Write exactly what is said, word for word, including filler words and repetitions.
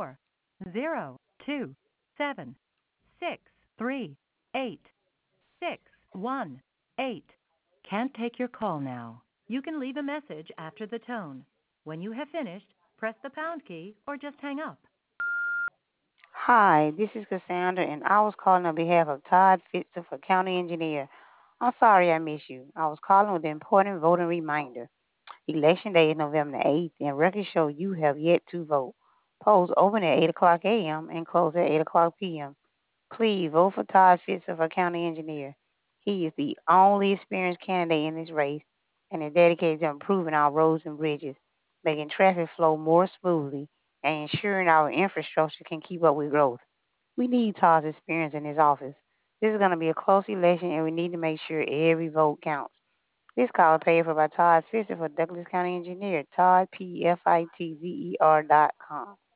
four zero two seven six three eight six one eight. Can't take your call now. You can leave a message after the tone. When you have finished, press the pound key or just hang up. Hi, this is Cassandra, and I was calling on behalf of Todd Fitzer for County Engineer. I'm sorry I missed you. I was calling with an important voting reminder. Election Day is November the eighth, and records show you have yet to vote. Polls open at eight o'clock a m and close at eight o'clock p m Please vote for Todd Fitzer for County Engineer. He is the only experienced candidate in this race and is dedicated to improving our roads and bridges, making traffic flow more smoothly, and ensuring our infrastructure can keep up with growth. We need Todd's experience in his office. This is going to be a close election, and we need to make sure every vote counts. This call is paid for by Todd Fisher for Douglas County Engineer, Todd, P F I T Z E R dot com.